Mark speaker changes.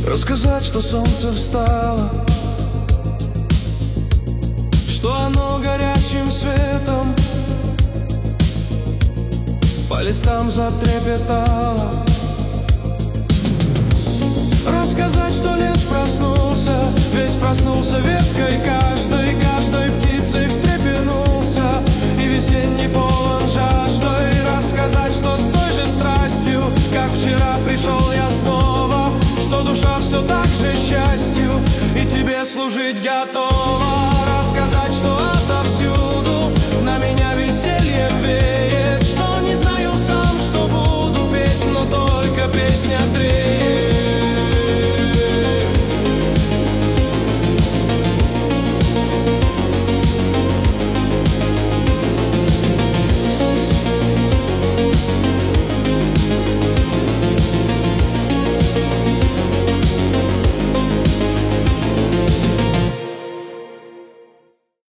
Speaker 1: Рассказать, что солнце встало, что оно горячим светом по листам затрепетало. Рассказать, что лес проснулся, весь проснулся веткой, каждой птицей встрепенулся, и весенний полон жаждой. Рассказать, что с той же страстью, как вчера, пришел я снова, что душа все так же счастью и тебе служить готова.